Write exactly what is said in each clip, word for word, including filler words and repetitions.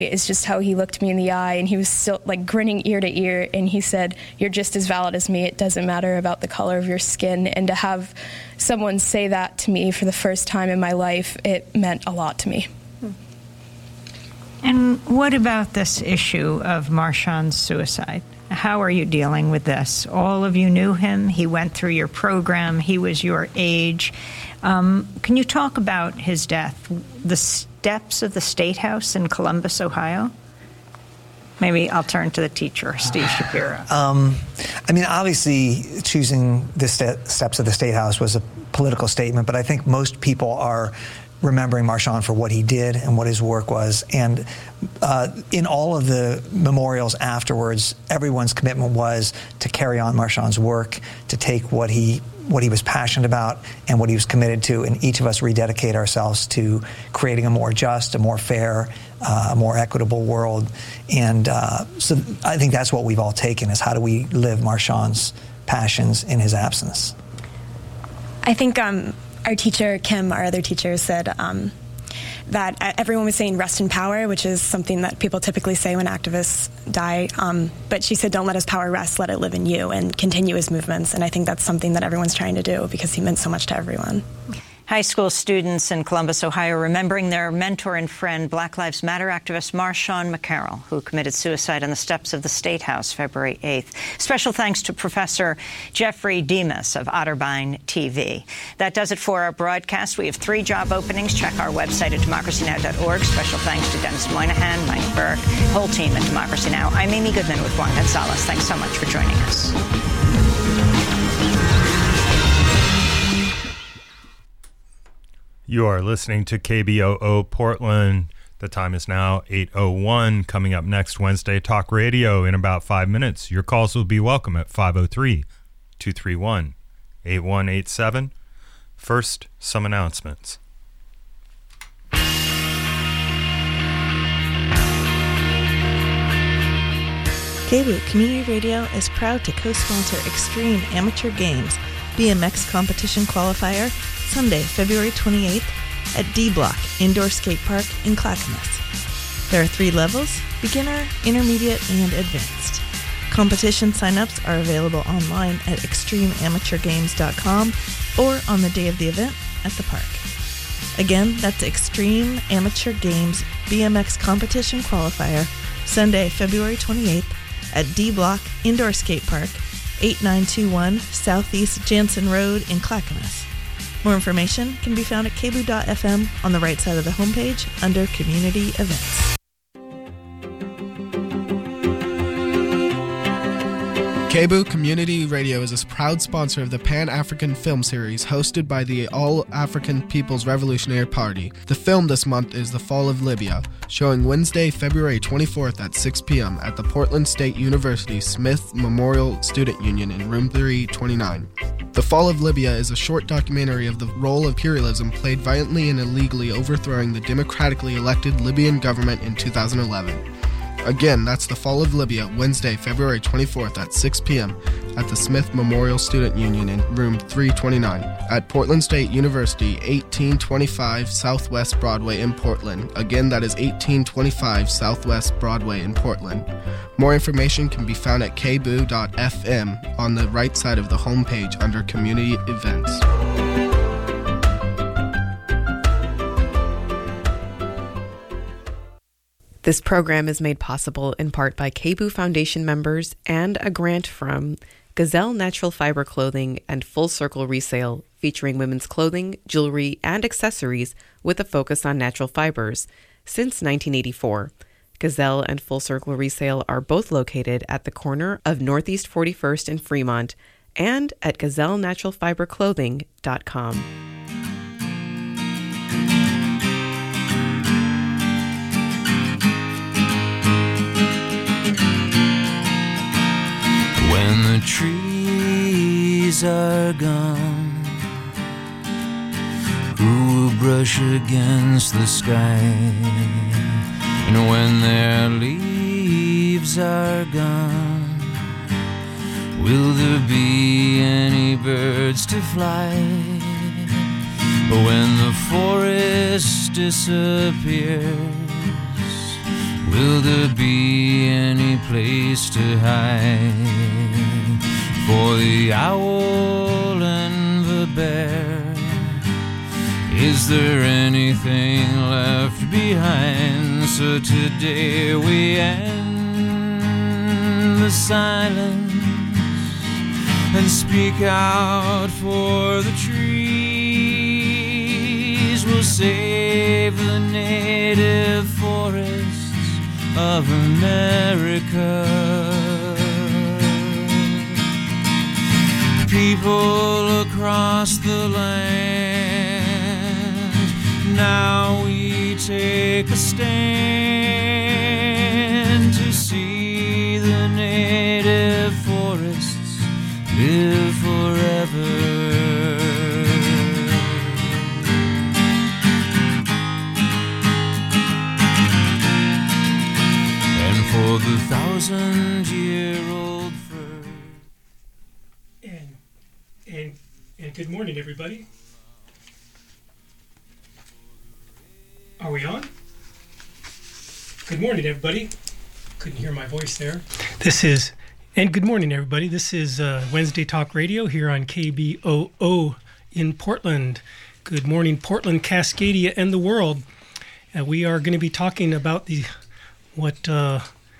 It's just how he looked me in the eye, and he was still like grinning ear to ear, and he said, "You're just as valid as me. It doesn't matter about the color of your skin." And to have someone say that to me for the first time in my life, it meant a lot to me. And what about this issue of Marshawn's suicide? How are you dealing with this? All of you knew him. He went through your program. He was your age. Um, can you talk about his death? The steps of the State House in Columbus, Ohio? Maybe I'll turn to the teacher, Steve Shapiro. Um, I mean, obviously, choosing the st- steps of the State House was a political statement, but I think most people are remembering Marshawn for what he did and what his work was. And uh, in all of the memorials afterwards, everyone's commitment was to carry on Marshawn's work, to take what he what he was passionate about and what he was committed to, and each of us rededicate ourselves to creating a more just, a more fair, uh, a more equitable world. And uh, so I think that's what we've all taken, is how do we live Marshawn's passions in his absence. I think um, our teacher, Kim, our other teacher, said um, that everyone was saying rest in power, which is something that people typically say when activists die. Um, but she said, don't let his power rest, let it live in you, and continue his movements. And I think that's something that everyone's trying to do, because he meant so much to everyone. High school students in Columbus, Ohio, remembering their mentor and friend, Black Lives Matter activist Marshawn McCarroll, who committed suicide on the steps of the State House February eighth. Special thanks to Professor Jeffrey Demas of Otterbein T V. That does it for our broadcast. We have three job openings. Check our website at democracy now dot org. Special thanks to Dennis Moynihan, Mike Burke, whole team at Democracy Now! I'm Amy Goodman with Juan Gonzalez. Thanks so much for joining us. You are listening to K B O O Portland. The time is now eight oh one. Coming up next, Wednesday Talk Radio in about five minutes. Your calls will be welcome at five oh three, two three one, eight one eight seven. First, some announcements. K B O O Community Radio is proud to co-sponsor Extreme Amateur Games B M X Competition Qualifier Sunday, February twenty-eighth at D Block Indoor Skate Park in Clackamas. There are three levels: beginner, intermediate, and advanced. Competition sign-ups are available online at extreme amateur games dot com or on the day of the event at the park. Again, that's Extreme Amateur Games B M X Competition Qualifier Sunday, February twenty-eighth at D Block Indoor Skate Park, eighty-nine twenty-one Southeast Jansen Road in Clackamas. More information can be found at k b o o dot f m on the right side of the homepage under Community Events. K B O O Community Radio is a proud sponsor of the Pan-African Film Series hosted by the All-African People's Revolutionary Party. The film this month is The Fall of Libya, showing Wednesday, February twenty-fourth at six p.m. at the Portland State University Smith Memorial Student Union in room three twenty-nine. The Fall of Libya is a short documentary of the role of imperialism played violently and illegally overthrowing the democratically elected Libyan government in two thousand eleven. Again, that's The Fall of Libya, Wednesday, February twenty-fourth at six p.m. at the Smith Memorial Student Union in room three twenty-nine at Portland State University, eighteen twenty-five Southwest Broadway in Portland. Again, that is eighteen twenty-five Southwest Broadway in Portland. More information can be found at k b o o dot f m on the right side of the homepage under Community Events. This program is made possible in part by K B O O Foundation members and a grant from Gazelle Natural Fiber Clothing and Full Circle Resale, featuring women's clothing, jewelry, and accessories with a focus on natural fibers since nineteen eighty-four. Gazelle and Full Circle Resale are both located at the corner of Northeast forty-first and Fremont and at gazelle natural fiber clothing dot com. When the trees are gone, who will brush against the sky? And when their leaves are gone, will there be any birds to fly? When the forest disappears, Will there be any place to hide for the owl and the bear? Is there anything left behind? So today we end the silence and speak out for the trees. We'll save the native forests of America. People across the land, now we take a stand to see the native forests live forever. For the thousand-year-old fir. And, and, and good morning, everybody. Are we on? Good morning, everybody. Couldn't hear my voice there. This is, and good morning, everybody. This is uh, Wednesday Talk Radio here on K B O O in Portland. Good morning, Portland, Cascadia, and the world. Uh, we are going to be talking about the what uh,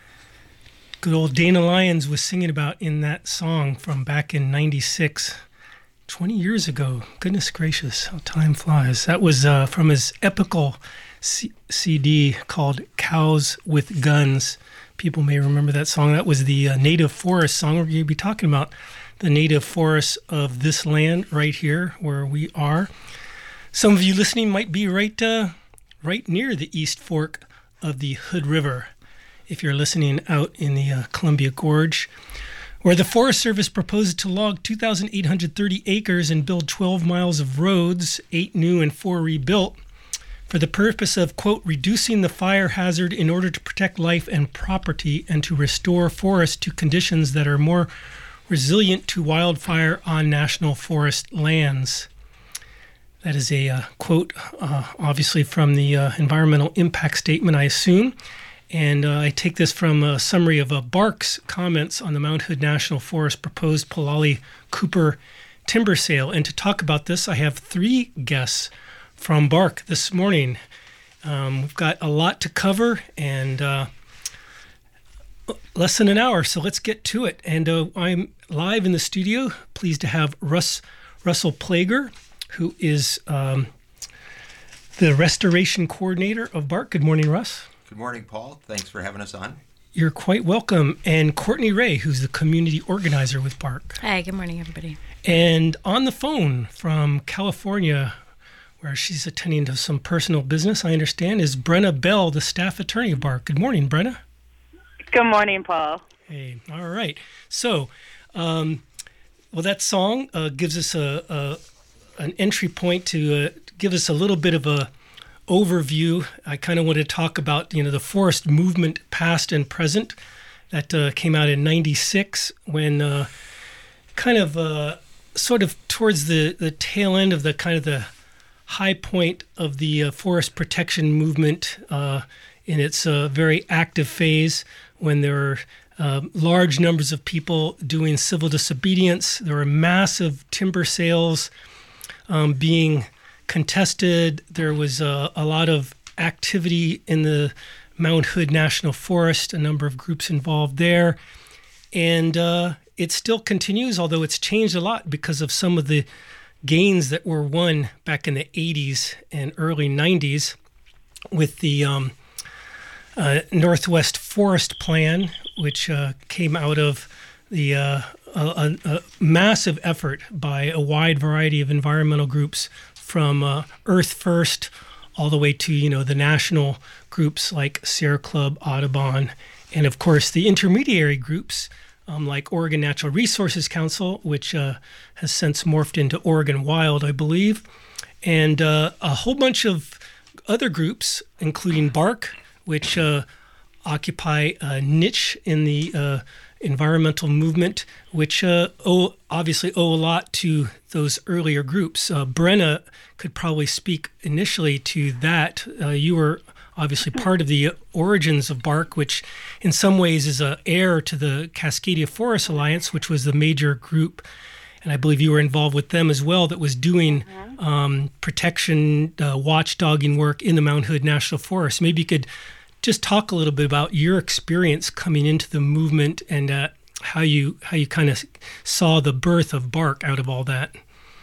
good old Dana Lyons was singing about in that song from back in ninety-six, twenty years ago. Goodness gracious, how time flies. That was uh, from his epical C- CD called Cows with Guns. People may remember that song. That was the uh, native forest song. We're going to be talking about the native forests of this land right here where we are. Some of you listening might be right, uh, right near the East Fork of the Hood River, if you're listening out in the uh, Columbia Gorge, where the Forest Service proposed to log two thousand eight hundred thirty acres and build twelve miles of roads, eight new and four rebuilt, for the purpose of, quote, reducing the fire hazard in order to protect life and property and to restore forests to conditions that are more resilient to wildfire on national forest lands. That is a uh, quote, uh, obviously from the uh, environmental impact statement, I assume. And uh, I take this from a summary of uh, BARC's comments on the Mount Hood National Forest proposed Palali Cooper timber sale. And to talk about this, I have three guests from BARC this morning. Um, we've got a lot to cover and uh, less than an hour, so let's get to it. And uh, I'm live in the studio, pleased to have Russ Russell Plager, who is um, the restoration coordinator of BARC. Good morning, Russ. Good morning, Paul. Thanks for having us on. You're quite welcome. And Courtney Ray, who's the community organizer with BARC. Hi, good morning, everybody. And on the phone from California, where she's attending to some personal business, I understand, is Brenna Bell, the staff attorney of BARC. Good morning, Brenna. Good morning, Paul. Hey, all right. So, um, well, that song uh, gives us a, a an entry point to uh, give us a little bit of a overview. I kind of want to talk about, you know, the forest movement past and present that uh, came out in ninety-six when uh, kind of uh, sort of towards the, the tail end of the kind of the high point of the uh, forest protection movement uh, in its uh, very active phase, when there were uh, large numbers of people doing civil disobedience. There were massive timber sales um, being contested. There was uh, a lot of activity in the Mount Hood National Forest, a number of groups involved there. And uh, it still continues, although it's changed a lot because of some of the gains that were won back in the eighties and early nineties with the um, uh, Northwest Forest Plan, which uh, came out of the uh, a, a massive effort by a wide variety of environmental groups, from uh, Earth First all the way to, you know, the national groups like Sierra Club, Audubon, and of course the intermediary groups um, like Oregon Natural Resources Council, which uh, has since morphed into Oregon Wild, I believe, and uh, a whole bunch of other groups, including BARC, which uh, occupy a niche in the uh, environmental movement, which uh, owe, obviously owe a lot to those earlier groups. Uh, Brenna could probably speak initially to that. Uh, you were obviously part of the origins of BARC, which in some ways is a heir to the Cascadia Forest Alliance, which was the major group, and I believe you were involved with them as well, that was doing um, protection, uh, watchdogging work in the Mount Hood National Forest. Maybe you could just talk a little bit about your experience coming into the movement and uh, how you how you kind of saw the birth of BARC out of all that.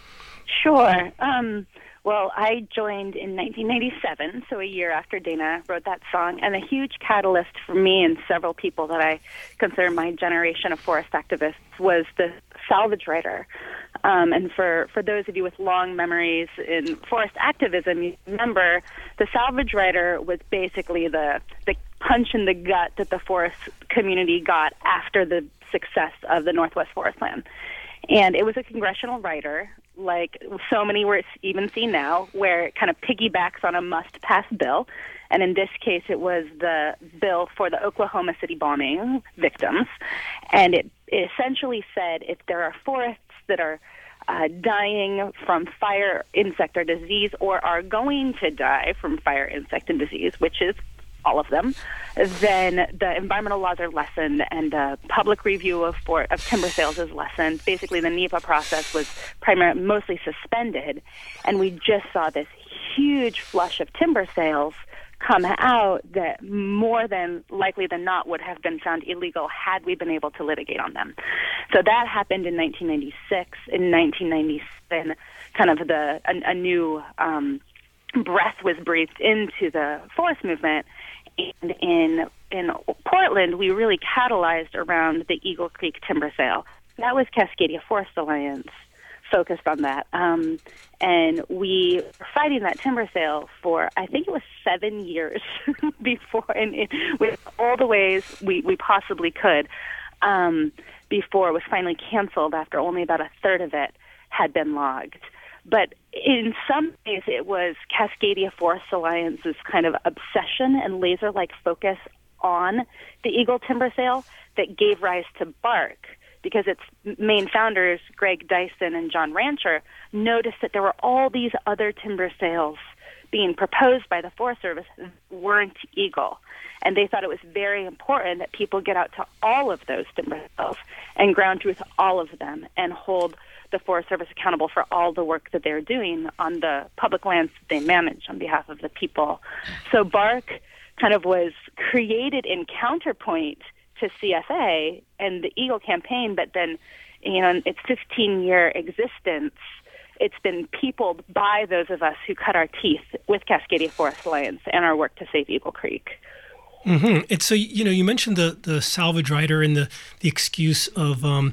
Sure. Um, well, I joined in nineteen ninety-seven, so a year after Dana wrote that song, and a huge catalyst for me and several people that I consider my generation of forest activists was the salvage rider. Um, and for, for those of you with long memories in forest activism, you remember the salvage rider was basically the, the punch in the gut that the forest community got after the success of the Northwest Forest Plan. And it was a congressional rider, like so many we're even seen now, where it kind of piggybacks on a must-pass bill. And in this case, it was the bill for the Oklahoma City bombing victims. And it, it essentially said if there are forests that are uh, dying from fire, insect, or disease, or are going to die from fire, insect, and disease, which is all of them, then the environmental laws are lessened and the public review of, for, of timber sales is lessened. Basically, the NEPA process was primarily mostly suspended, and we just saw this huge flush of timber sales come out that more than likely than not would have been found illegal had we been able to litigate on them. So that happened in nineteen ninety-six. In nineteen ninety-seven, kind of the a, a new um, breath was breathed into the forest movement. And in in Portland, we really catalyzed around the Eagle Creek timber sale. That was Cascadia Forest Alliance focused on that. Um, and we were fighting that timber sale for, I think it was seven years before, and it, with all the ways we, we possibly could, um, before it was finally canceled after only about a third of it had been logged. But in some ways, it was Cascadia Forest Alliance's kind of obsession and laser-like focus on the Eagle timber sale that gave rise to BARC, because its main founders, Greg Dyson and John Rancher, noticed that there were all these other timber sales being proposed by the Forest Service that weren't Eagle. And they thought it was very important that people get out to all of those timber sales and ground truth all of them and hold the Forest Service accountable for all the work that they're doing on the public lands that they manage on behalf of the people. So BARC kind of was created in counterpoint to C F A and the Eagle campaign, but then, you know, in its fifteen-year existence, it's been peopled by those of us who cut our teeth with Cascadia Forest Alliance and our work to save Eagle Creek. Mm-hmm. It's so, you know, you mentioned the, the salvage rider and the, the excuse of um,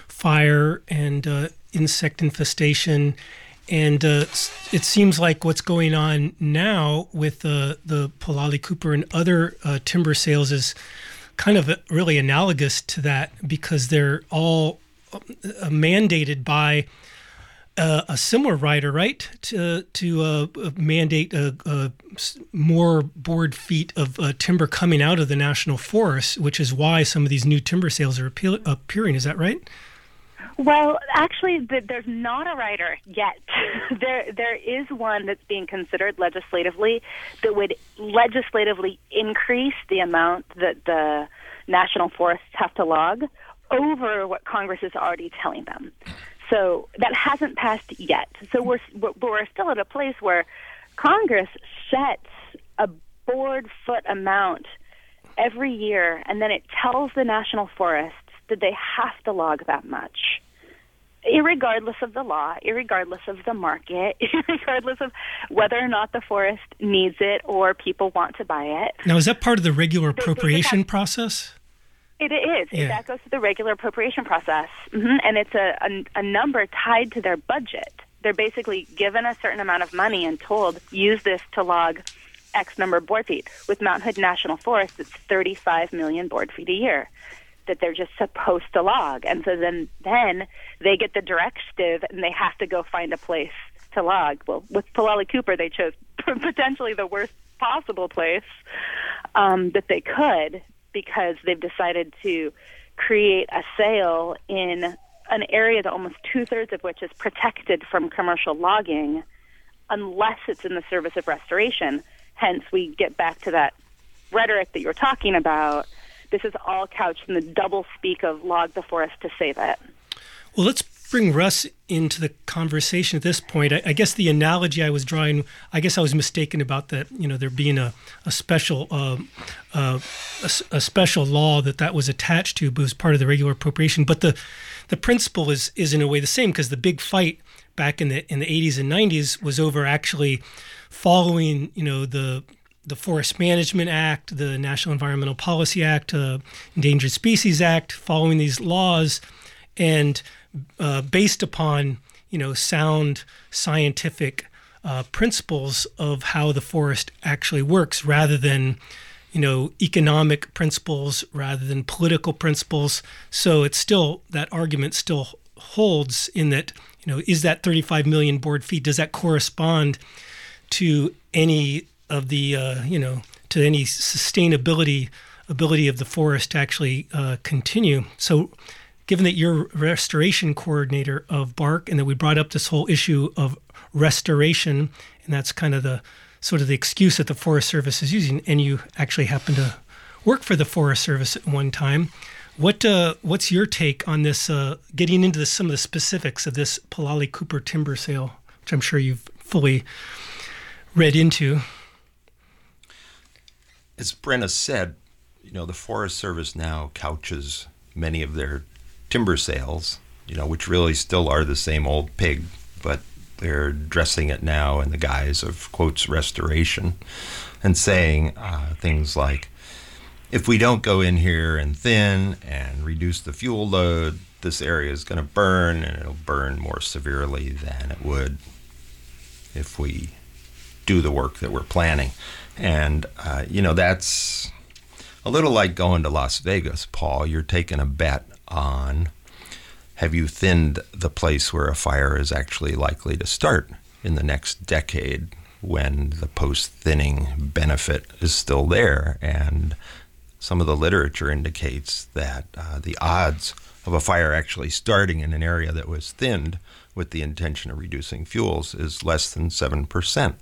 fire and uh, insect infestation. And uh, it seems like what's going on now with uh, the Palali Cooper and other uh, timber sales is kind of really analogous to that, because they're all uh, mandated by uh, a similar rider, right, to to uh, mandate uh, uh, more board feet of uh, timber coming out of the national forest, which is why some of these new timber sales are appeal- appearing. Is that right? Well, actually, the, there's not a rider yet. there, there is one that's being considered legislatively that would legislatively increase the amount that the national forests have to log over what Congress is already telling them. So that hasn't passed yet. So we're we're still at a place where Congress sets a board foot amount every year, and then it tells the national forests that they have to log that much, irregardless of the law, irregardless of the market, irregardless of whether or not the forest needs it or people want to buy it. Now, is that part of the regular appropriation have, process? It is. Yeah. That goes through the regular appropriation process, mm-hmm. and it's a, a, a number tied to their budget. They're basically given a certain amount of money and told, use this to log X number of board feet. With Mount Hood National Forest, it's thirty-five million board feet a year that they're just supposed to log. And so then, then they get the directive and they have to go find a place to log. Well, with Palali Cooper, they chose potentially the worst possible place um, that they could, because they've decided to create a sale in an area that almost two-thirds of which is protected from commercial logging unless it's in the service of restoration. hence we get back to that rhetoric that you were talking about. This is all couched in the double speak of log the forest to save it. Well, let's bring Russ into the conversation at this point. I, I guess the analogy I was drawing, I guess I was mistaken about that, you know, there being a, a special uh, uh, a, a special law that that was attached to, but was part of the regular appropriation. But the the principle is is in a way the same, because the big fight back in the in the eighties and nineties was over actually following, you know, the the Forest Management Act, the National Environmental Policy Act, uh, Endangered Species Act, following these laws, and uh, based upon, you know, sound scientific uh, principles of how the forest actually works, rather than, you know, economic principles, rather than political principles. So it's still, that argument still holds in that, you know, is that thirty-five million board feet, does that correspond to any of the, uh, you know, to any sustainability ability of the forest to actually uh, continue? So given that you're restoration coordinator of Bark, and that we brought up this whole issue of restoration, and that's kind of the sort of the excuse that the Forest Service is using, and you actually happen to work for the Forest Service at one time, what uh, what's your take on this, uh, getting into the, some of the specifics of this Palali Cooper timber sale, which I'm sure you've fully read into? As Brenna said, you know, the Forest Service now couches many of their timber sales, you know, which really still are the same old pig, but they're dressing it now in the guise of, quotes, restoration, and saying uh, things like, if we don't go in here and thin and reduce the fuel load, this area is going to burn, and it'll burn more severely than it would if we do the work that we're planning. And, uh, you know, that's a little like going to Las Vegas, Paul. You're taking a bet on, have you thinned the place where a fire is actually likely to start in the next decade, when the post-thinning benefit is still there? And some of the literature indicates that uh, the odds of a fire actually starting in an area that was thinned with the intention of reducing fuels is less than seven percent.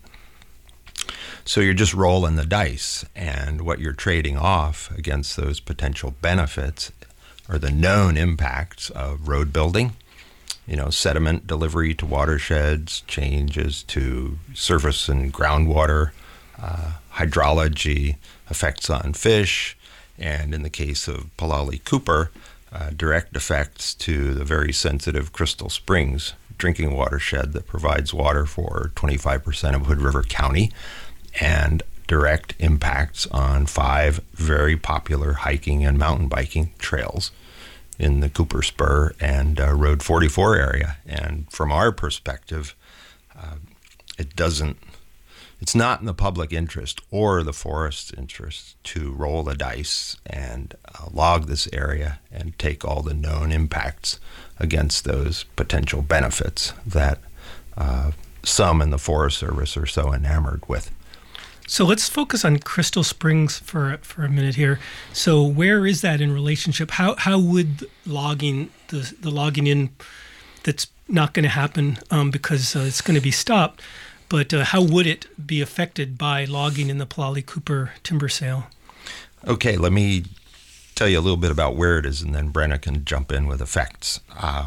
So you're just rolling the dice, and what you're trading off against those potential benefits are the known impacts of road building, you know, sediment delivery to watersheds, changes to surface and groundwater, uh, hydrology, effects on fish, and in the case of Palali Cooper, uh, direct effects to the very sensitive Crystal Springs drinking watershed that provides water for twenty-five percent of Hood River County, and direct impacts on five very popular hiking and mountain biking trails in the Cooper Spur and uh, Road forty-four area. And from our perspective, uh, it doesn't, it's not in the public interest or the forest's interest to roll the dice and uh, log this area and take all the known impacts against those potential benefits that uh, some in the Forest Service are so enamored with. So let's focus on Crystal Springs for for a minute here. So where is that in relationship? How how would logging the the logging in that's not going to happen um, because uh, it's going to be stopped, but uh, how would it be affected by logging in the Palali Cooper timber sale? Okay, let me tell you a little bit about where it is, and then Brenna can jump in with effects. Uh,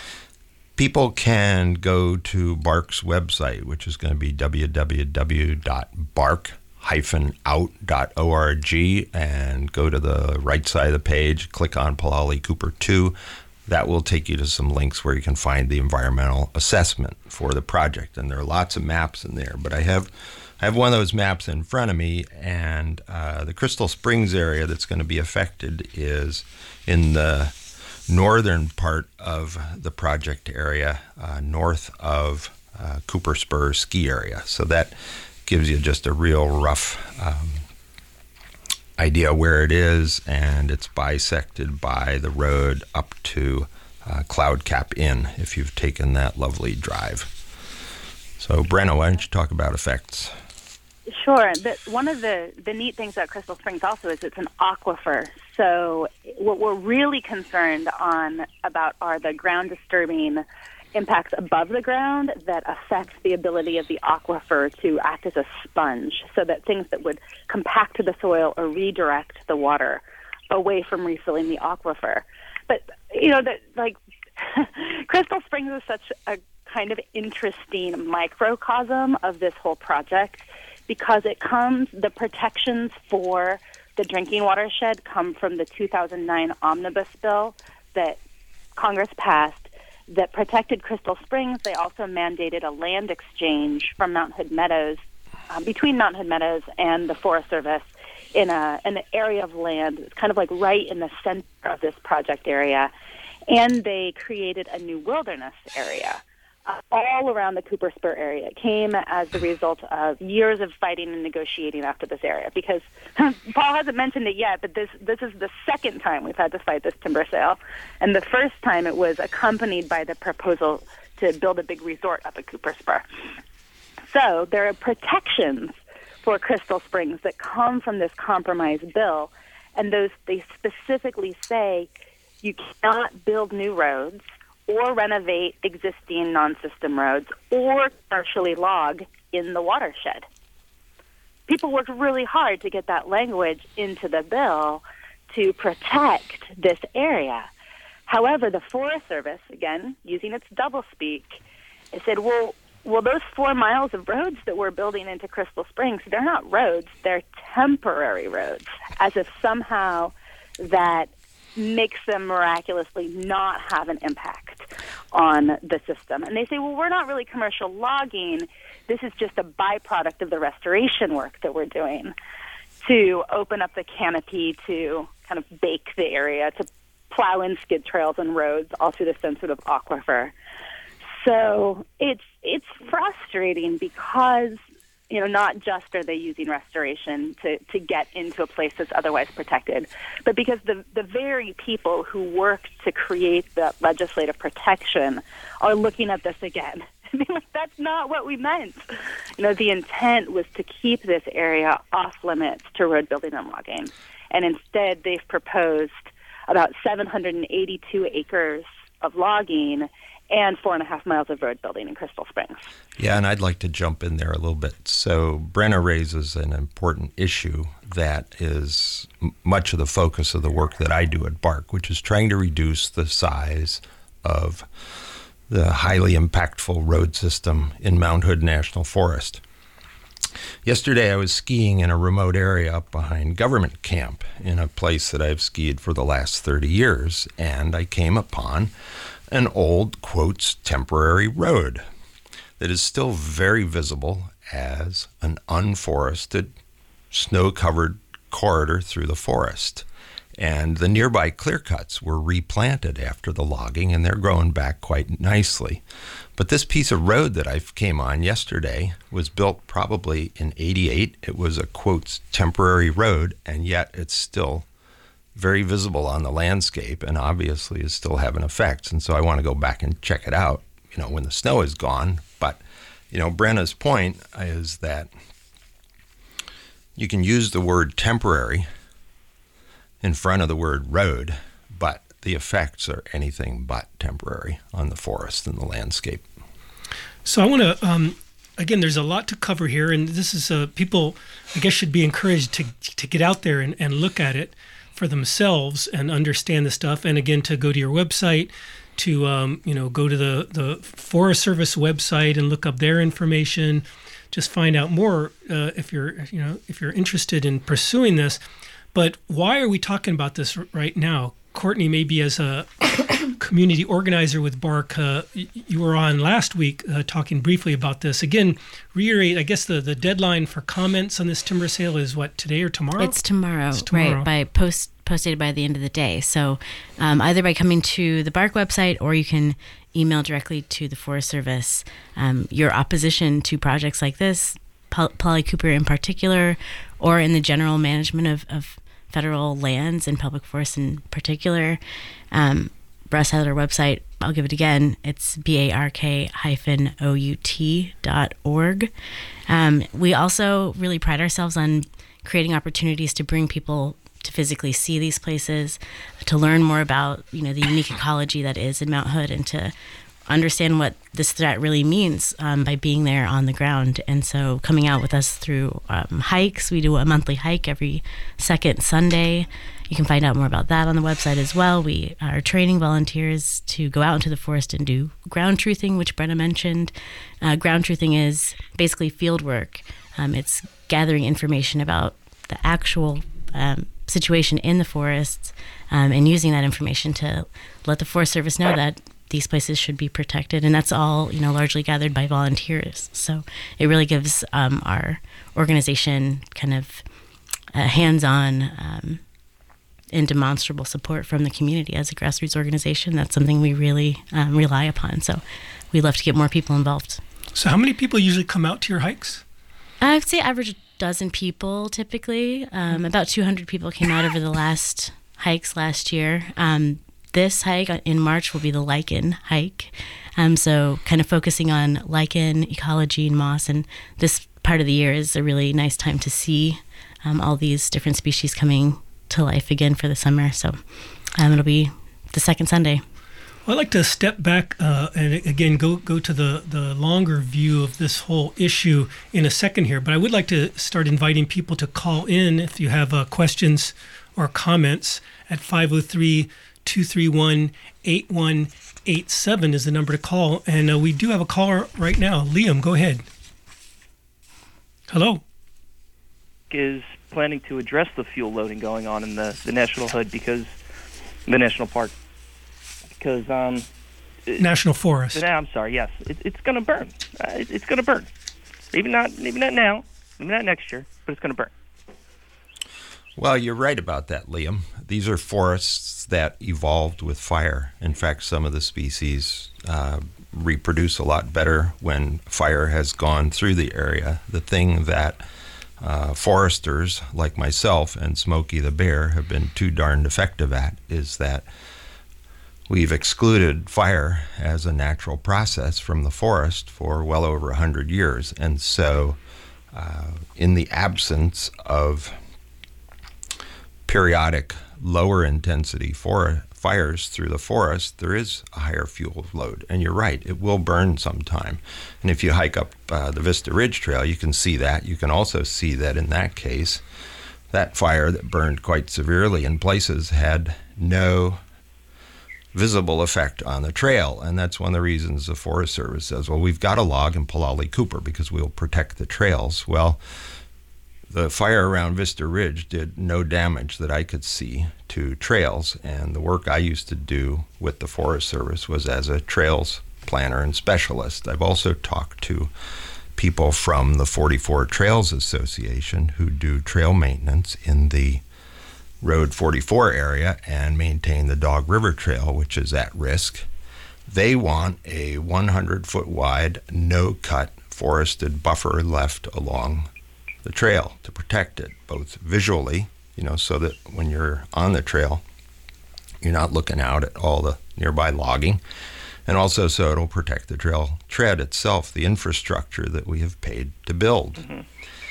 people can go to Bark's website, which is going to be w w w dot bark dash out dot org, and go to the right side of the page, click on Palali Cooper two. That will take you to some links where you can find the environmental assessment for the project. And there are lots of maps in there, but I have I have one of those maps in front of me, and uh, the Crystal Springs area that's going to be affected is in the northern part of the project area, uh, north of uh, Cooper Spur ski area. So that gives you just a real rough um, idea where it is, and it's bisected by the road up to uh, Cloud Cap Inn, if you've taken that lovely drive. So Brenna, why don't you talk about effects? Sure. The, one of the, the neat things about Crystal Springs also is it's an aquifer. So what we're really concerned on about are the ground disturbing impacts above the ground that affect the ability of the aquifer to act as a sponge, so that things that would compact the soil or redirect the water away from refilling the aquifer. But, you know, that like Crystal Springs is such a kind of interesting microcosm of this whole project, because it comes, the protections for the drinking watershed come from the two thousand nine omnibus bill that Congress passed that protected Crystal Springs. They also mandated a land exchange from Mount Hood Meadows, uh, between Mount Hood Meadows and the Forest Service, in a in an area of land. It's kind of like right in the center of this project area. And they created a new wilderness area uh, all around the Cooper Spur area. It came as the result of years of fighting and negotiating after this area, because Paul hasn't mentioned it yet, but this this is the second time we've had to fight this timber sale. And the first time it was accompanied by the proposal to build a big resort up at Cooper Spur. So there are protections for Crystal Springs that come from this compromise bill, and those they specifically say you cannot build new roads or renovate existing non-system roads or commercially log in the watershed. People worked really hard to get that language into the bill to protect this area. However, the Forest Service, again, using its doublespeak, it said, well, well, those four miles of roads that we're building into Crystal Springs, they're not roads, they're temporary roads, as if somehow that makes them miraculously not have an impact on the system. And they say, well, we're not really commercial logging. This is just a byproduct of the restoration work that we're doing to open up the canopy, to kind of bake the area, to plow in skid trails and roads all through the sensitive aquifer. So it's it's frustrating because, you know, not just are they using restoration to, to get into a place that's otherwise protected, but because the, the very people who worked to create the legislative protection are looking at this again. I mean, like, that's not what we meant. You know, the intent was to keep this area off limits to road building and logging. And instead, they've proposed about seven hundred eighty-two acres of logging and four and a half miles of road building in Crystal Springs. Yeah, and I'd like to jump in there a little bit. So Brenna raises an important issue that is m- much of the focus of the work that I do at BARC, which is trying to reduce the size of the highly impactful road system in Mount Hood National Forest. Yesterday I was skiing in a remote area up behind Government Camp in a place that I've skied for the last thirty years, and I came upon an old, quotes, temporary road that is still very visible as an unforested, snow-covered corridor through the forest. And the nearby clear cuts were replanted after the logging, and they're growing back quite nicely. But this piece of road that I came on yesterday was built probably in eighty-eight. It was a, quotes, temporary road, and yet it's still very visible on the landscape and obviously is still having effects. And so I want to go back and check it out, you know, when the snow is gone. But, you know, Brenna's point is that you can use the word temporary in front of the word road, but the effects are anything but temporary on the forest and the landscape. So I want to, um, again, there's a lot to cover here, and this is, uh, people, I guess, should be encouraged to to get out there and, and look at it for themselves and understand the stuff. And again, to go to your website, to um, you know, go to the, the Forest Service website and look up their information. Just find out more uh, if you're, you know, if you're interested in pursuing this. But why are we talking about this right now? Courtney, maybe as a community organizer with BARC, uh, you were on last week uh, talking briefly about this. Again, reiterate, I guess the, the deadline for comments on this timber sale is what, today or tomorrow? It's tomorrow, it's tomorrow. right, by post posted by the end of the day. So um, either by coming to the BARC website, or you can email directly to the Forest Service um, your opposition to projects like this, Polly Cooper in particular, or in the general management of, of federal lands and public forests in particular. Um, Russ has our website. I'll give it again. It's B A R K hyphen O U T dot org. Um, we also really pride ourselves on creating opportunities to bring people to physically see these places, to learn more about, you know, the unique ecology that is in Mount Hood, and to understand what this threat really means um, by being there on the ground. And so coming out with us through um, hikes, we do a monthly hike every second Sunday. You can find out more about that on the website as well. We are training volunteers to go out into the forest and do ground truthing, which Brenna mentioned. Uh, ground truthing is basically field work. Um, it's gathering information about the actual um, situation in the forests um, and using that information to let the Forest Service know that these places should be protected, and that's all, you know, largely gathered by volunteers. So it really gives um, our organization kind of a hands-on um, and demonstrable support from the community as a grassroots organization. That's something we really um, rely upon. So we love to get more people involved. So how many people usually come out to your hikes? I would say average a dozen people typically. Um, about two hundred people came out over the last hikes last year. Um, This hike in March will be the lichen hike. Um, so kind of focusing on lichen, ecology, and moss. And this part of the year is a really nice time to see um, all these different species coming to life again for the summer. So um, it'll be the second Sunday. Well, I'd like to step back uh, and again go go to the, the longer view of this whole issue in a second here. But I would like to start inviting people to call in if you have uh, questions or comments at five oh three, two three one, eight one eight seven is the number to call. And uh, we do have a caller right now. Liam, go ahead. Hello. Is planning to address the fuel loading going on in the, the National Hood because the National Park. Because um, National Forest. It, I'm sorry. Yes, it, it's going to burn. Uh, it, it's going to burn. Maybe not. Maybe not now. Maybe not next year. But it's going to burn. Well, you're right about that, Liam. These are forests that evolved with fire. In fact, some of the species uh, reproduce a lot better when fire has gone through the area. The thing that uh, foresters like myself and Smokey the Bear have been too darned effective at is that we've excluded fire as a natural process from the forest for well over one hundred years. And so uh, in the absence of periodic lower intensity for fires through the forest, there is a higher fuel load. And you're right, it will burn sometime. And if you hike up uh, the Vista Ridge Trail, you can see that. You can also see that in that case, that fire that burned quite severely in places had no visible effect on the trail. And that's one of the reasons the Forest Service says, well, we've got to log in Palali Cooper because we'll protect the trails. Well, the fire around Vista Ridge did no damage that I could see to trails, and the work I used to do with the Forest Service was as a trails planner and specialist. I've also talked to people from the forty-four Trails Association who do trail maintenance in the Road forty-four area and maintain the Dog River Trail, which is at risk. They want a one hundred foot wide, no-cut forested buffer left along the trail to protect it, both visually, you know, so that when you're on the trail, you're not looking out at all the nearby logging, and also so it'll protect the trail tread itself, the infrastructure that we have paid to build. Mm-hmm.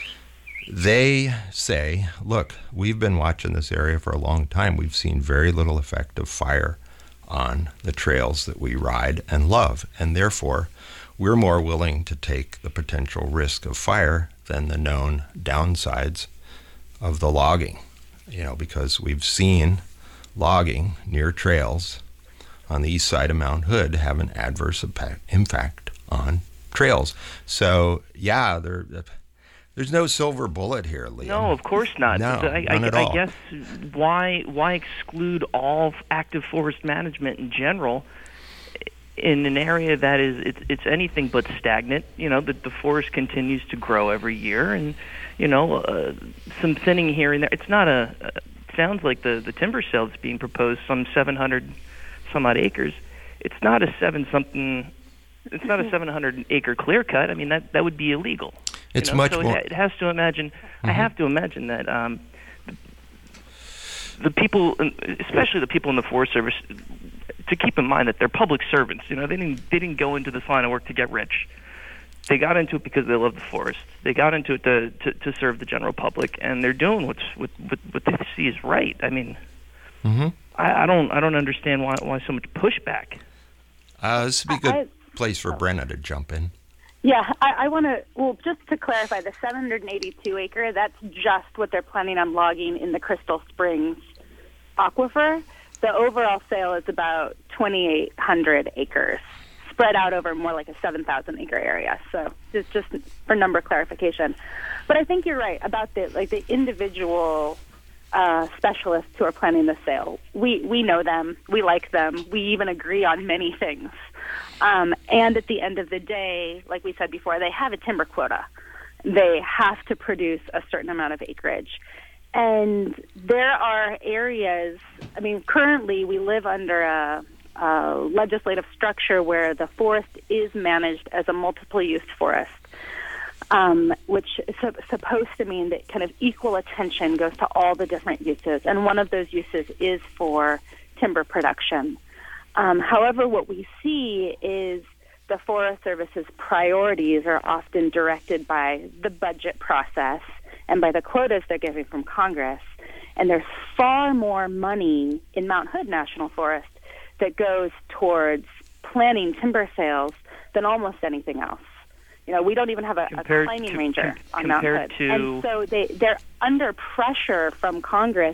They say, look, we've been watching this area for a long time. We've seen very little effect of fire on the trails that we ride and love, and therefore we're more willing to take the potential risk of fire than the known downsides of the logging, you know, because we've seen logging near trails on the east side of Mount Hood have an adverse impact on trails. So, yeah, there, there's no silver bullet here, Liam. No, of course not. No, I, none I, at I all. guess why why exclude all active forest management in general in an area that is it's it's anything but stagnant? You know, the the forest continues to grow every year, and you know, uh, some thinning here and there. It's not a. Uh, sounds like the the timber sale that's being proposed, some seven hundred some odd acres. It's not a seven something. It's not a seven hundred acre clear cut. I mean, that that would be illegal. It's you know? much so more. It, it has to imagine. Mm-hmm. I have to imagine that um, the people, especially the people in the Forest Service, to keep in mind that they're public servants. You know, they didn't they didn't go into this line of work to get rich. They got into it because they love the forest. They got into it to, to, to serve the general public, and they're doing what's what, what, what they see is right. I mean, mm-hmm. I, I don't I don't understand why why so much pushback. Uh, this would be a good I, place for Brenna to jump in. Yeah, I, I want to, well, just to clarify, the seven hundred eighty-two acre, that's just what they're planning on logging in the Crystal Springs aquifer. The overall sale is about twenty-eight hundred acres, spread out over more like a seven thousand acre area. So just just for number clarification. But I think you're right about the like the individual uh, specialists who are planning the sale. We we know them, we like them, we even agree on many things. Um, and at the end of the day, like we said before, they have a timber quota. They have to produce a certain amount of acreage. And there are areas, I mean, currently we live under a, a legislative structure where the forest is managed as a multiple-use forest, um, which is su- supposed to mean that kind of equal attention goes to all the different uses. And one of those uses is for timber production. Um, however, what we see is the Forest Service's priorities are often directed by the budget process and by the quotas they're getting from Congress. And there's far more money in Mount Hood National Forest that goes towards planning timber sales than almost anything else. You know, we don't even have a, a climbing to, ranger com- on Mount Hood. To... And so they, they're under pressure from Congress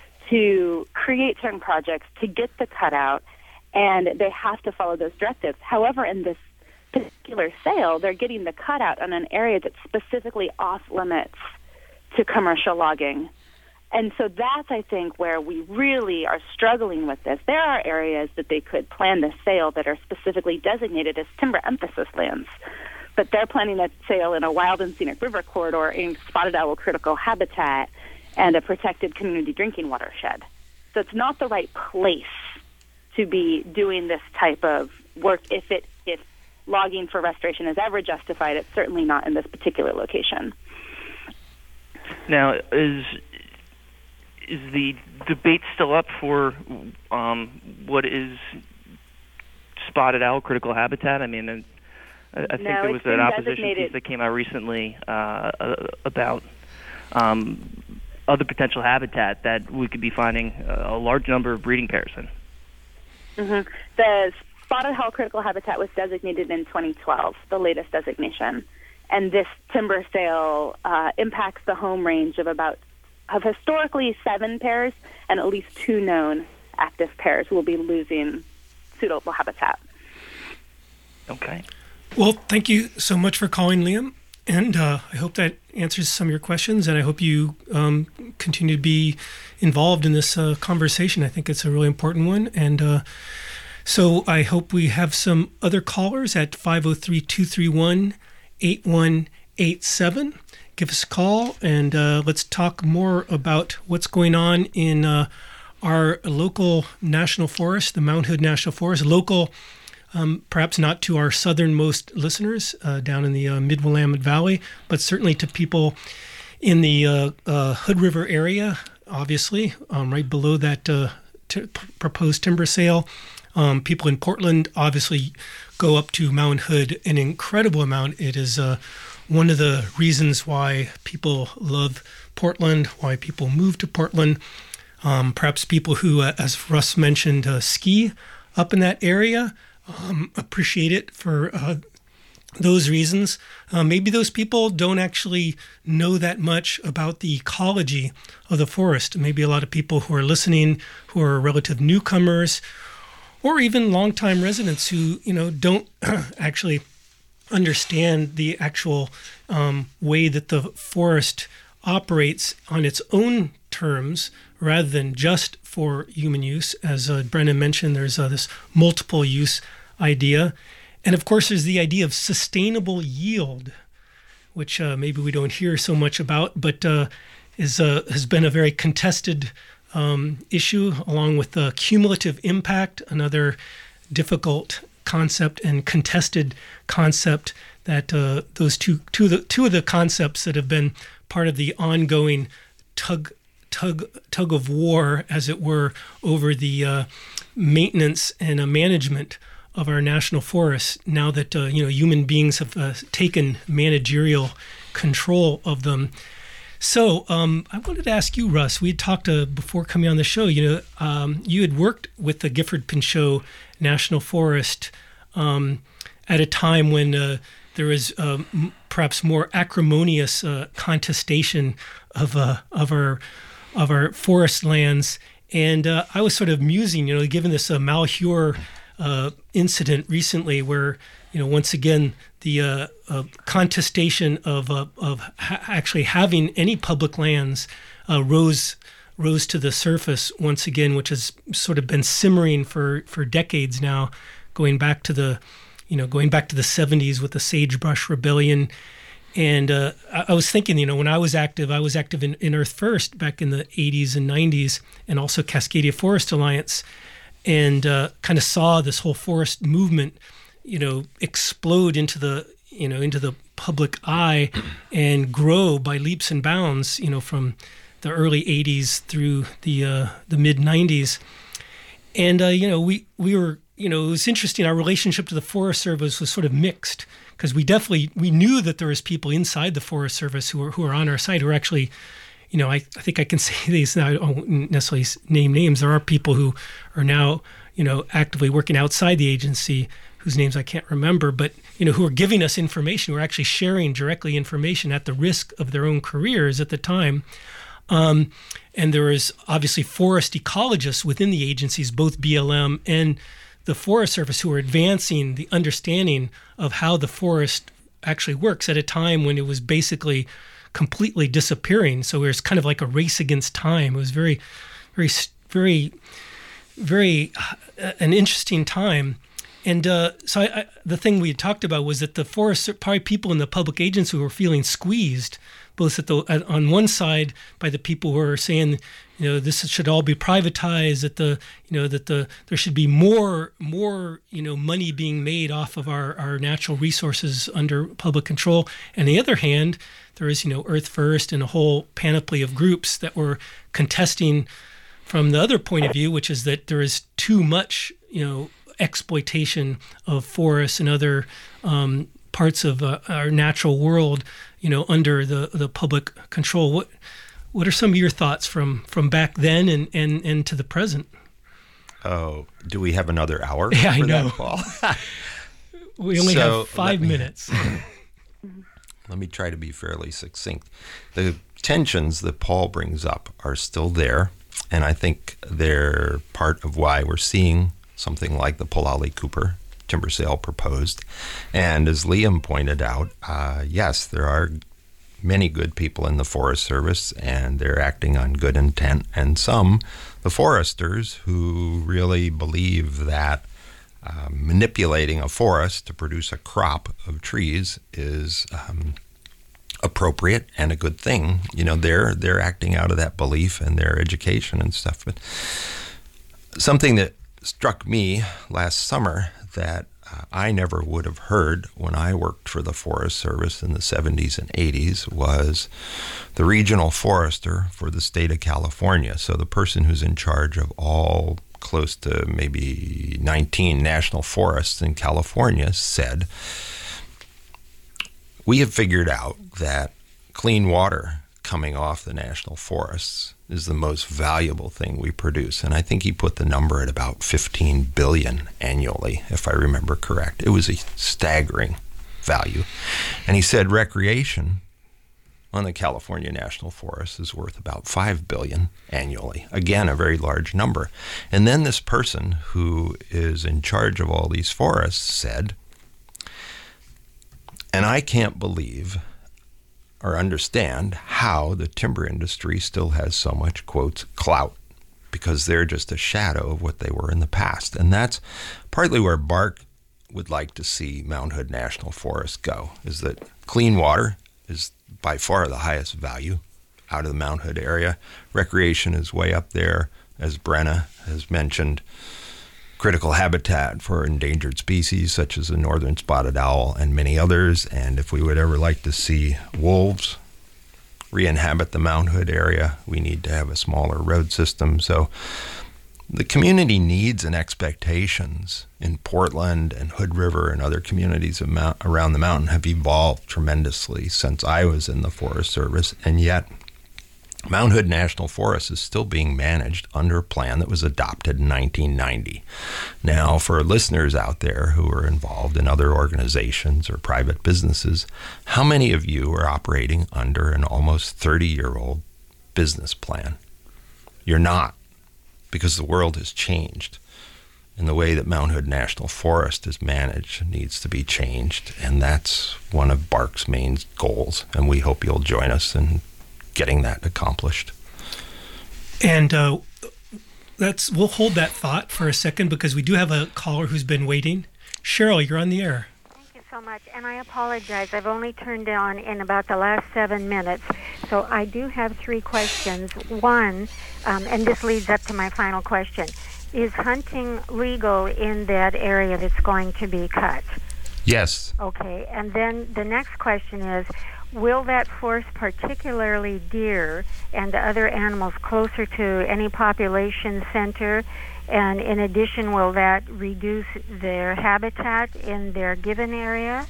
to create certain projects, to get the cutout, and they have to follow those directives. However, in this particular sale, they're getting the cutout on an area that's specifically off limits to commercial logging. And so that's, I think, where we really are struggling with this. There are areas that they could plan the sale that are specifically designated as timber emphasis lands, but they're planning a sale in a wild and scenic river corridor in spotted owl critical habitat and a protected community drinking watershed. So it's not the right place to be doing this type of work. If it if logging for restoration is ever justified, it's certainly not in this particular location. Now, is is the debate still up for um, what is spotted owl critical habitat? I mean, I, I think no, there was an opposition designated. piece that came out recently uh, about um, other potential habitat that we could be finding a large number of breeding pairs in. Mm-hmm. The spotted owl critical habitat was designated in twenty twelve, the latest designation. And this timber sale uh, impacts the home range of about, of historically seven pairs, and at least two known active pairs will be losing suitable habitat. Okay. Well, thank you so much for calling, Liam. And uh, I hope that answers some of your questions, and I hope you um, continue to be involved in this uh, conversation. I think it's a really important one. And uh, so I hope we have some other callers at five oh three, two three one, eight one eight seven. Give us a call, and uh, let's talk more about what's going on in uh, our local national forest, the Mount Hood National Forest, local Um, perhaps not to our southernmost listeners uh, down in the uh, Mid-Willamette Valley, but certainly to people in the uh, uh, Hood River area, obviously, um, right below that uh, t- proposed timber sale. Um, people in Portland obviously go up to Mount Hood an incredible amount. It is uh, one of the reasons why people love Portland, why people move to Portland. Um, perhaps people who, uh, as Russ mentioned, uh, ski up in that area. Um, appreciate it for uh, those reasons. Uh, maybe those people don't actually know that much about the ecology of the forest. Maybe a lot of people who are listening, who are relative newcomers, or even longtime residents who, you know, don't actually understand the actual um, way that the forest operates on its own terms, rather than just for human use. As uh, Brennan mentioned, there's uh, this multiple use idea. And of course, there's the idea of sustainable yield, which uh, maybe we don't hear so much about, but uh, is uh, has been a very contested um, issue, along with the cumulative impact, another difficult concept and contested concept. That uh, those two two of the two of the concepts that have been part of the ongoing tug tug tug of war, as it were, over the uh, maintenance and uh, management of our national forests. Now that uh, you know human beings have uh, taken managerial control of them. So um, I wanted to ask you, Russ. We had talked uh, before coming on the show. You know, um, you had worked with the Gifford Pinchot National Forest um, at a time when uh, there was uh, m- perhaps more acrimonious uh, contestation of uh, of our of our forest lands. And uh, I was sort of musing, you know, given this uh, Malheur uh, incident recently, where you know once again the uh, uh, contestation of uh, of ha- actually having any public lands uh, rose. rose to the surface once again, which has sort of been simmering for, for decades now, going back to the, you know, going back to the seventies with the Sagebrush Rebellion. And uh, I, I was thinking, you know, when I was active, I was active in, in Earth First back in the eighties and nineties, and also Cascadia Forest Alliance, and uh, kind of saw this whole forest movement, you know, explode into the, you know, into the public eye and grow by leaps and bounds, you know, from the early eighties through the uh, the mid nineties. And, uh, you know, we, we were, you know, it was interesting. Our relationship to the Forest Service was sort of mixed, because we definitely, we knew that there was people inside the Forest Service who were, who are on our side, who are actually, you know, I, I think I can say these now, I don't necessarily name names. There are people who are now, you know, actively working outside the agency, whose names I can't remember, but, you know, who are giving us information, who are actually sharing directly information at the risk of their own careers at the time. Um, and there is obviously forest ecologists within the agencies, both B L M and the Forest Service, who are advancing the understanding of how the forest actually works at a time when it was basically completely disappearing. So it was kind of like a race against time. It was very, very, very, very uh, an interesting time. And uh, so I, I, the thing we had talked about was that the forest, probably people in the public agency were feeling squeezed, both at the at, on one side by the people who are saying, you know, this should all be privatized, that the, you know, that the there should be more more you know money being made off of our, our natural resources under public control. And on the other hand, there is, you know, Earth First and a whole panoply of groups that were contesting from the other point of view, which is that there is too much, you know, exploitation of forests and other um, parts of uh, our natural world, you know, under the, the public control. What what are some of your thoughts from, from back then and, and, and to the present? Oh, do we have another hour? Yeah, I for know. That, Paul? We only So, have five let me- minutes. Let me try to be fairly succinct. The tensions that Paul brings up are still there, and I think they're part of why we're seeing something like the Palali Cooper timber sale proposed. And as Liam pointed out, uh, yes, there are many good people in the Forest Service, and they're acting on good intent, and some, the foresters, who really believe that uh, manipulating a forest to produce a crop of trees is um, appropriate and a good thing. You know, they're they're acting out of that belief and their education and stuff. But something that struck me last summer that uh, I never would have heard when I worked for the Forest Service in the seventies and eighties was the regional forester for the state of California. So the person who's in charge of all close to maybe nineteen national forests in California said, we have figured out that clean water coming off the national forests is the most valuable thing we produce. And I think he put the number at about fifteen billion annually, if I remember correct. It was a staggering value. And he said recreation on the California National Forest is worth about five billion annually. Again, a very large number. And then this person who is in charge of all these forests said, and I can't believe or understand how the timber industry still has so much, quotes, clout, because they're just a shadow of what they were in the past. And that's partly where Bark would like to see Mount Hood National Forest go, is that clean water is by far the highest value out of the Mount Hood area. Recreation is way up there, as Brenna has mentioned. Critical habitat for endangered species such as the northern spotted owl and many others. And if we would ever like to see wolves re-inhabit the Mount Hood area, we need to have a smaller road system. So the community needs and expectations in Portland and Hood River and other communities of mount, around the mountain have evolved tremendously since I was in the Forest Service. And yet Mount Hood National Forest is still being managed under a plan that was adopted in nineteen ninety. Now, for listeners out there who are involved in other organizations or private businesses, how many of you are operating under an almost thirty-year-old business plan? You're not, because the world has changed. And the way that Mount Hood National Forest is managed needs to be changed, and that's one of BARC's main goals, and we hope you'll join us in getting that accomplished. And uh, that's we'll hold that thought for a second because we do have a caller who's been waiting. Cheryl, you're on the air. Thank you so much, and I apologize. I've only turned on in about the last seven minutes, so I do have three questions. One, um, and this leads up to my final question. Is hunting legal in that area that's going to be cut? Yes. Okay, and then the next question is, will that force particularly deer and other animals closer to any population center? And in addition, will that reduce their habitat in their given area?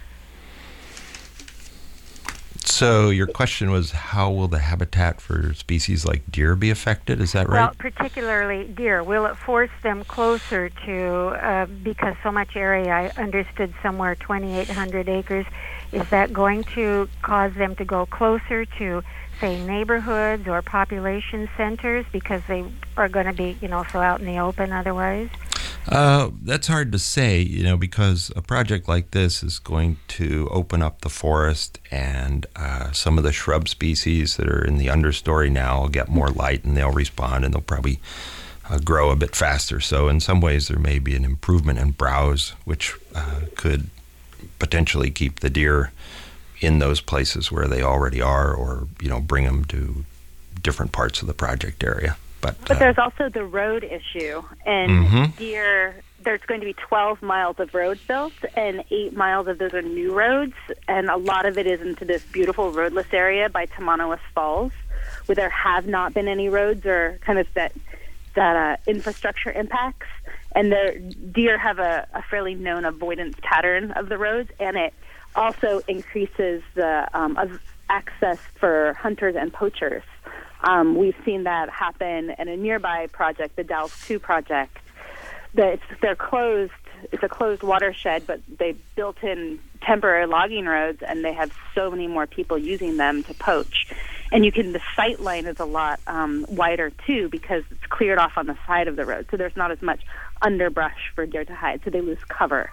So your question was, how will the habitat for species like deer be affected? Is that right? Well, particularly deer. Will it force them closer to, uh, because so much area, I understood somewhere twenty-eight hundred acres, is that going to cause them to go closer to, say, neighborhoods or population centers because they are going to be, you know, so out in the open otherwise? Uh, that's hard to say, you know, because a project like this is going to open up the forest, and uh, some of the shrub species that are in the understory now will get more light and they'll respond, and they'll probably uh, grow a bit faster. So in some ways there may be an improvement in browse, which uh, could potentially keep the deer in those places where they already are, or, you know, bring them to different parts of the project area. But, but uh, there's also the road issue, and mm-hmm. deer, there's going to be twelve miles of road built, and eight miles of those are new roads, and a lot of it is into this beautiful roadless area by Tamanoas Falls, where there have not been any roads or kind of that that uh, infrastructure impacts, and the deer have a, a fairly known avoidance pattern of the roads, and it also increases the um, of access for hunters and poachers. Um, we've seen that happen in a nearby project, the Dalles two project. That it's, they're closed. It's a closed watershed, but they built in temporary logging roads, and they have so many more people using them to poach. And you can the sight line is a lot um, wider too because it's cleared off on the side of the road, so there's not as much underbrush for deer to hide. So they lose cover.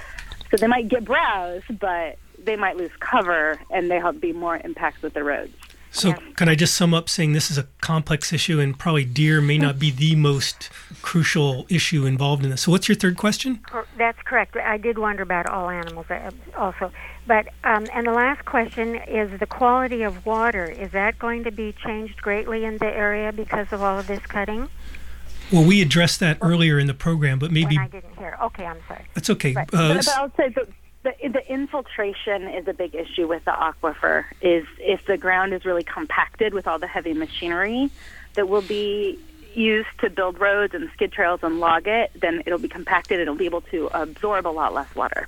So they might get browse, but they might lose cover, and there'll be more impacts with the roads. So can I just sum up saying this is a complex issue, and probably deer may not be the most crucial issue involved in this. So what's your third question? That's correct. I did wonder about all animals also. But um, and the last question is the quality of water. Is that going to be changed greatly in the area because of all of this cutting? Well, we addressed that earlier in the program, but maybe... When I didn't hear. Okay, I'm sorry. That's okay. Right. Uh, but, but I'll say the, the, the infiltration is a big issue with the aquifer, is if the ground is really compacted with all the heavy machinery that will be used to build roads and skid trails and log it, then it'll be compacted and it'll be able to absorb a lot less water.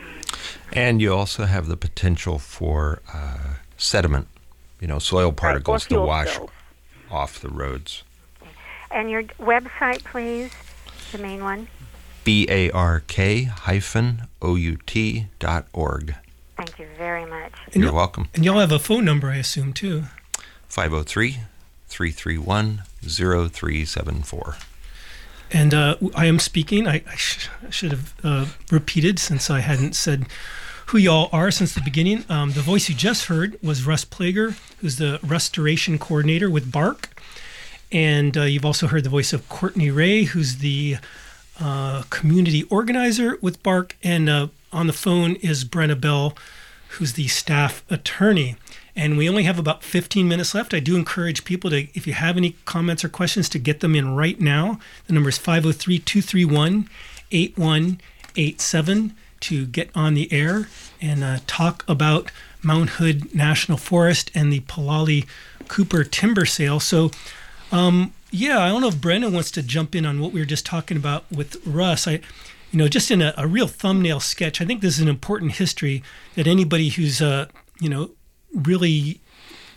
And you also have the potential for uh, sediment, you know, soil particles right, to wash spills. off the roads. And your website, please, the main one? B A R K hyphen O U T dot org. Thank you very much. And You're welcome. And y'all have a phone number, I assume, too. five oh three, three three one, oh three seven four. And uh, I am speaking. I, I, sh- I should have uh, repeated since I hadn't said who y'all are since the beginning. Um, the voice you just heard was Russ Plager, who's the restoration coordinator with BARC. And uh, you've also heard the voice of Courtney Ray, who's the uh, community organizer with BARC. And uh, on the phone is Brenna Bell, who's the staff attorney. And we only have about fifteen minutes left. I do encourage people to, if you have any comments or questions, to get them in right now. The number is five oh three, two three one, eight one eight seven to get on the air and uh, talk about Mount Hood National Forest and the Palali Cooper timber sale. So, um, yeah, I don't know if Brendan wants to jump in on what we were just talking about with Russ. I, you know, just in a, a real thumbnail sketch, I think this is an important history that anybody who's, uh, you know, really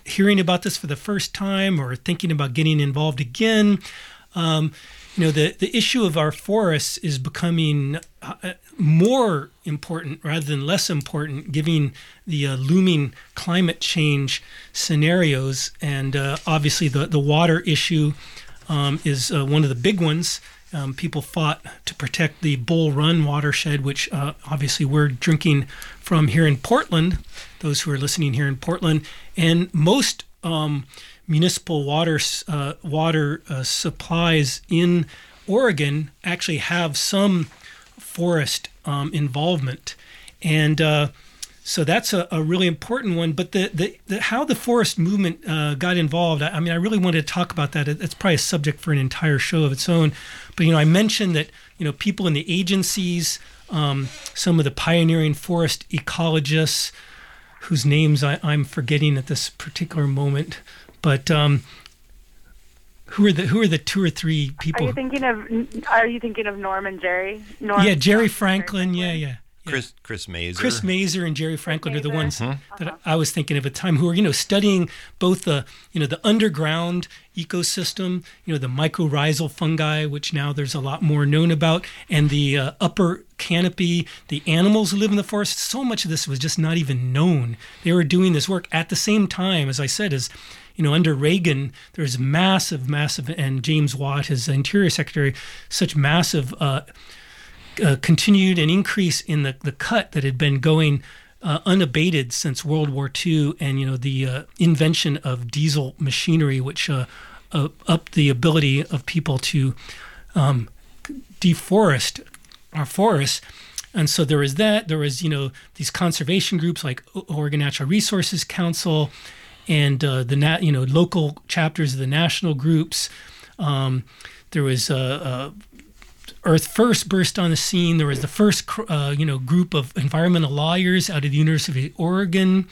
hearing about this for the first time or thinking about getting involved again, um, you know, the, the issue of our forests is becoming uh, more important rather than less important, given the uh, looming climate change scenarios. And uh, obviously the, the water issue um, is uh, one of the big ones. Um, people fought to protect the Bull Run watershed, which uh, obviously we're drinking from here in Portland, those who are listening here in Portland. And most um, municipal water uh, water uh, supplies in Oregon actually have some forest um, involvement. And uh, so that's a, a really important one. But the, the, the how the forest movement uh, got involved, I, I mean, I really wanted to talk about that. It, it's probably a subject for an entire show of its own. But, you know, I mentioned that, you know, people in the agencies, um, some of the pioneering forest ecologists, whose names I, I'm forgetting at this particular moment, but um, who are the who are the two or three people? Are you thinking of Are you thinking of Norm and Jerry? Norm, yeah, Jerry Franklin. Yeah, yeah. Chris Chris Mazer. Chris Mazer and Jerry Franklin are the ones Mm-hmm. that I was thinking of at the time, who are, you know, studying both the, you know, the underground ecosystem, you know, the mycorrhizal fungi, which now there's a lot more known about, and the uh, upper canopy, the animals who live in the forest. So much of this was just not even known. They were doing this work at the same time, as I said, as, you know, under Reagan, there's massive, massive, and James Watt, his Interior Secretary, such massive uh, uh, continued an increase in the, the cut that had been going uh, unabated since World War Two, and, you know, the uh, invention of diesel machinery, which uh, uh, upped the ability of people to um, deforest our forests. And so there was that. There was, you know, these conservation groups like Oregon Natural Resources Council, and uh, the nat, you know, local chapters of the national groups. Um, there was uh, uh, Earth First burst on the scene. There was the first, uh, you know, group of environmental lawyers out of the University of Oregon.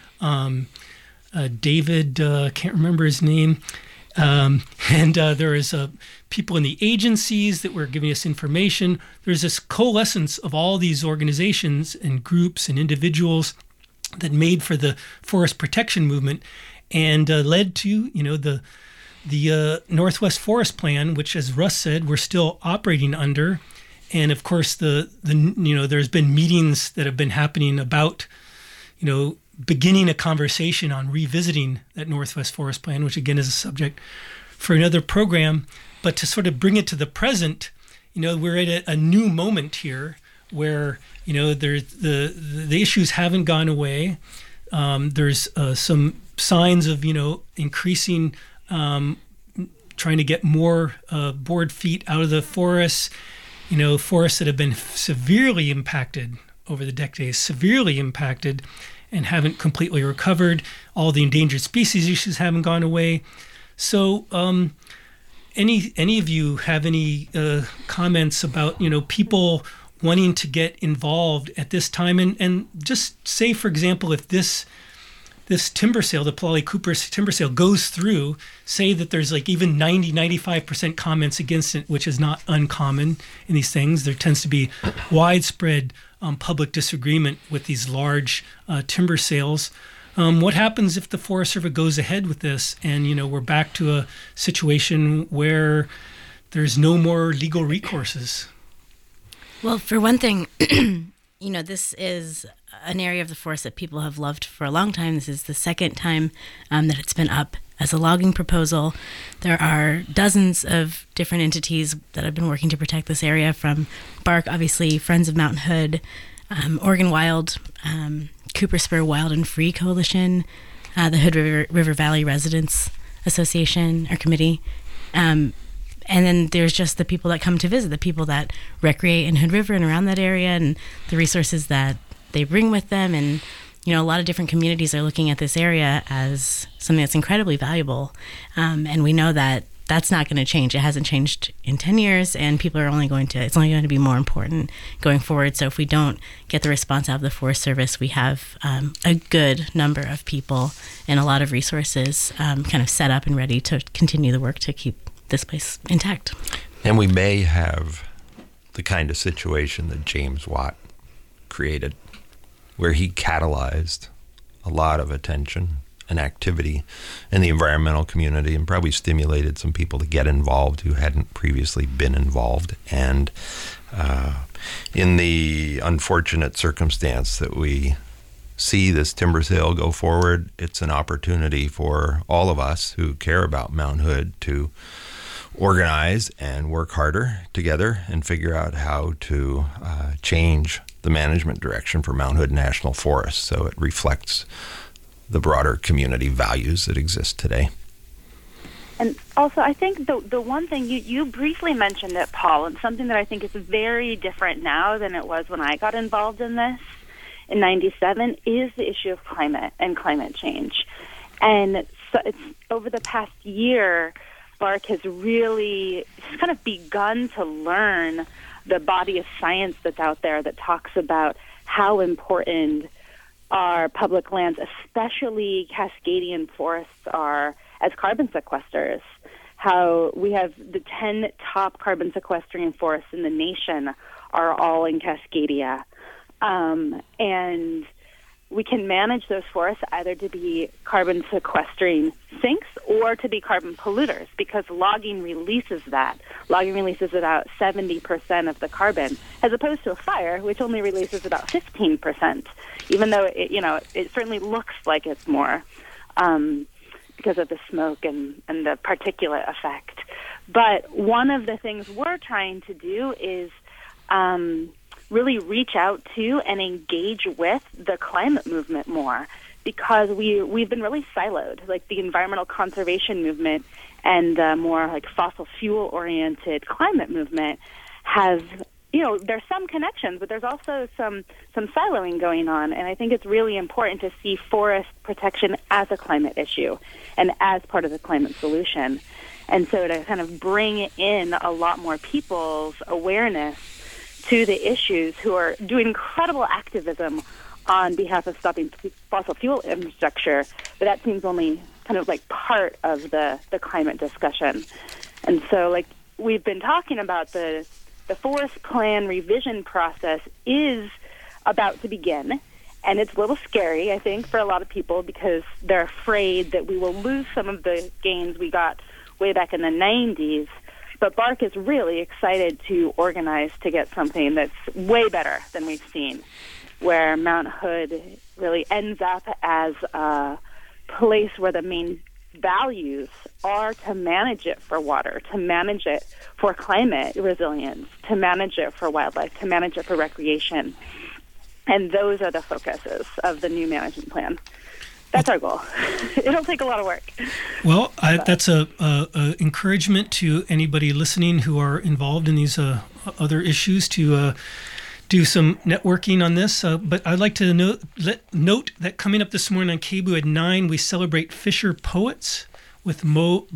Um, uh, David, uh, can't remember his name. Um, and uh, there is uh, people in the agencies that were giving us information. There's this coalescence of all these organizations and groups and individuals that made for the forest protection movement, and uh, led to, you know, the the uh, Northwest Forest Plan, which, as Russ said, we're still operating under. And of course, the the you know, there's been meetings that have been happening about, you know, beginning a conversation on revisiting that Northwest Forest Plan, which again is a subject for another program. But to sort of bring it to the present, you know, we're at a, a new moment here where, you know, there's the the issues haven't gone away. Um, there's uh, some signs of, you know, increasing, um, trying to get more uh, board feet out of the forests. You know, forests that have been severely impacted over the decades, severely impacted, and haven't completely recovered. All the endangered species issues haven't gone away. So, um, any any of you have any uh, comments about, you know, people wanting to get involved at this time, and, and just say, for example, if this this timber sale, the Palali Cooper timber sale, goes through, say that there's like even ninety, ninety-five percent comments against it, which is not uncommon in these things. There tends to be widespread um, public disagreement with these large uh, timber sales. Um, what happens if the Forest Service goes ahead with this, and, you know, we're back to a situation where there's no more legal recourses? Well, for one thing, you know, this is an area of the forest that people have loved for a long time. This is the second time um, that it's been up as a logging proposal. There are dozens of different entities that have been working to protect this area, from BARC, obviously, Friends of Mount Hood, um, Oregon Wild, um, Cooper Spur Wild and Free Coalition, uh, the Hood River, River Valley Residents Association or Committee. Um, And then there's just the people that come to visit, the people that recreate in Hood River and around that area, and the resources that they bring with them. And, you know, a lot of different communities are looking at this area as something that's incredibly valuable. Um, and we know that that's not going to change. It hasn't changed in ten years, and people are only going to, it's only going to be more important going forward. So if we don't get the response out of the Forest Service, we have um, a good number of people and a lot of resources um, kind of set up and ready to continue the work to keep this place intact. And we may have the kind of situation that James Watt created, where he catalyzed a lot of attention an activity in the environmental community and probably stimulated some people to get involved who hadn't previously been involved. And uh, in the unfortunate circumstance that we see this timber sale go forward, it's an opportunity for all of us who care about Mount Hood to organize and work harder together and figure out how to uh, change the management direction for Mount Hood National Forest so it reflects the broader community values that exist today. And also, I think the the one thing you, you briefly mentioned it, Paul, and something that I think is very different now than it was when I got involved in this in ninety-seven is the issue of climate and climate change. And so it's over the past year, BARC has really kind of begun to learn the body of science that's out there that talks about how important our public lands, especially Cascadian forests, are as carbon sequesters. How we have the ten top carbon sequestering forests in the nation are all in Cascadia. Um, and we can manage those forests either to be carbon sequestering sinks or to be carbon polluters, because logging releases that. Logging releases about seventy percent of the carbon, as opposed to a fire, which only releases about fifteen percent, even though it, you know, it certainly looks like it's more um, because of the smoke and, and the particulate effect. But one of the things we're trying to do is um, really reach out to and engage with the climate movement more, because we, we've been really siloed. Like the environmental conservation movement and the more like fossil fuel-oriented climate movement has, you know, there's some connections, but there's also some, some siloing going on. And I think it's really important to see forest protection as a climate issue and as part of the climate solution. And so to kind of bring in a lot more people's awareness to the issues, who are doing incredible activism on behalf of stopping fossil fuel infrastructure, but that seems only kind of like part of the, the climate discussion. And so, like, we've been talking about the the forest plan revision process is about to begin, and it's a little scary, I think, for a lot of people, because they're afraid that we will lose some of the gains we got way back in the nineties. But BARC is really excited to organize to get something that's way better than we've seen, where Mount Hood really ends up as a place where the main values are to manage it for water, to manage it for climate resilience, to manage it for wildlife, to manage it for recreation. And those are the focuses of the new management plan. That's our goal. It'll take a lot of work. Well, I, that's a, a, a encouragement to anybody listening who are involved in these uh, other issues to uh, do some networking on this. Uh, but I'd like to note, let, note that coming up this morning on K B O O at nine, we celebrate Fisher Poets with Mo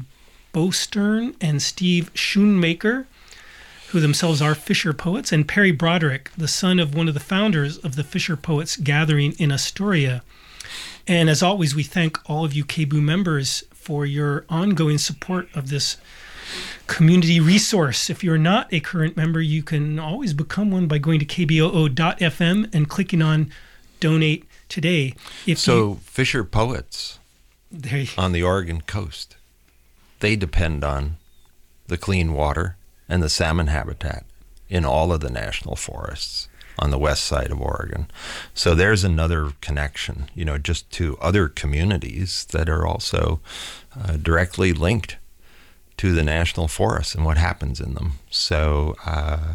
Bostern and Steve Schoonmaker, who themselves are Fisher Poets, and Perry Broderick, the son of one of the founders of the Fisher Poets gathering in Astoria. And as always, we thank all of you K B O O members for your ongoing support of this community resource. If you're not a current member, you can always become one by going to k b o o dot f m and clicking on Donate Today. If so you, Fisher Poets you, on the Oregon coast, they depend on the clean water and the salmon habitat in all of the national forests on the west side of Oregon. So there's another connection, you know, just to other communities that are also uh, directly linked to the national forests and what happens in them. So, uh,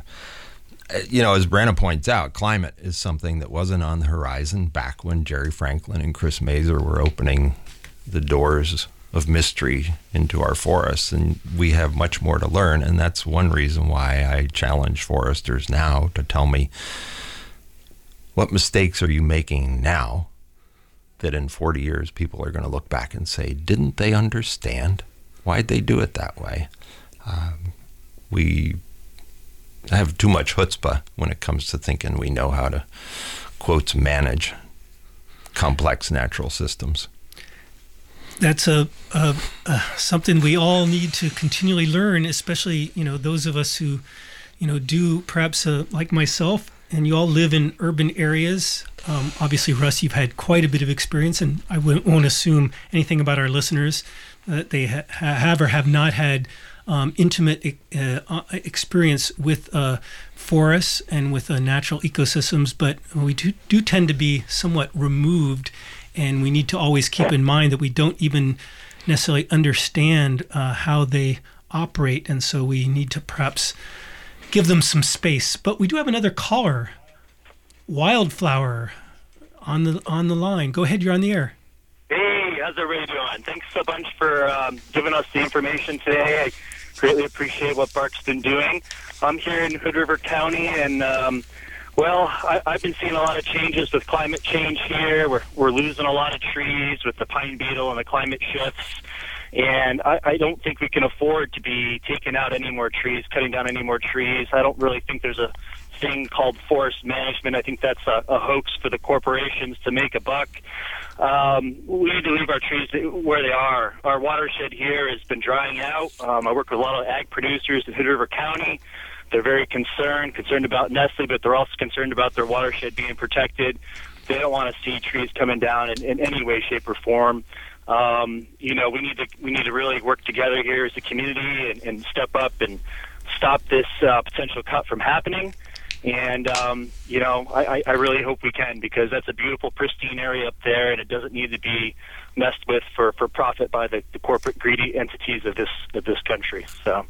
you know, as Brenna points out, climate is something that wasn't on the horizon back when Jerry Franklin and Chris Mazer were opening the doors of mystery into our forests, and we have much more to learn. And that's one reason why I challenge foresters now to tell me, what mistakes are you making now that in forty years people are going to look back and say, didn't they understand? Why'd they do it that way? Um, we have too much chutzpah when it comes to thinking we know how to, quotes, manage complex natural systems. That's a, a, a something we all need to continually learn, especially, you know, those of us who, you know, do perhaps uh, like myself, and you all live in urban areas. Um, obviously, Russ, you've had quite a bit of experience, and I wouldn't, won't assume anything about our listeners that they ha- have or have not had um, intimate uh, experience with uh, forests and with uh, natural ecosystems, but we do, do tend to be somewhat removed, and we need to always keep in mind that we don't even necessarily understand uh, how they operate, and so we need to perhaps give them some space. But we do have another caller, Wildflower, on the on the line. Go ahead, you're on the air. Hey, how's everybody doing? Thanks a bunch for um, giving us the information today. I greatly appreciate what BARC's been doing. I'm here in Hood River County, and um, well, I, I've been seeing a lot of changes with climate change here. We're we're losing a lot of trees with the pine beetle and the climate shifts. And I, I don't think we can afford to be taking out any more trees, cutting down any more trees. I don't really think there's a thing called forest management. I think that's a, a hoax for the corporations to make a buck. Um, we need to leave our trees where they are. Our watershed here has been drying out. Um, I work with a lot of ag producers in Hood River County. They're very concerned, concerned about Nestle, but they're also concerned about their watershed being protected. They don't want to see trees coming down in, in any way, shape, or form. Um, you know, we need to we need to really work together here as a community and, and step up and stop this uh, potential cut from happening. And um, you know, I, I really hope we can, because that's a beautiful, pristine area up there, and it doesn't need to be messed with for, for profit by the, the corporate greedy entities of this of this country. So.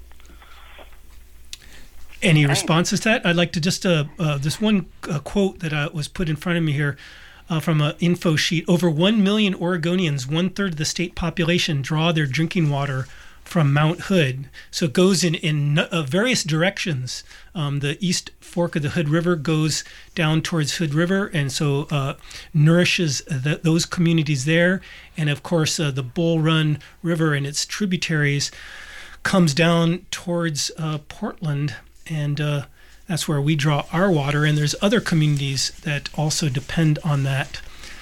Any responses to that? I'd like to just uh, uh, this one uh, quote that uh, was put in front of me here. Uh, from an info sheet, over one million Oregonians, one-third of the state population, draw their drinking water from Mount Hood. So it goes in, in uh, various directions. Um, the east fork of the Hood River goes down towards Hood River, and so uh, nourishes the, those communities there. And, of course, uh, the Bull Run River and its tributaries comes down towards uh, Portland, and uh, that's where we draw our water, and there's other communities that also depend on that.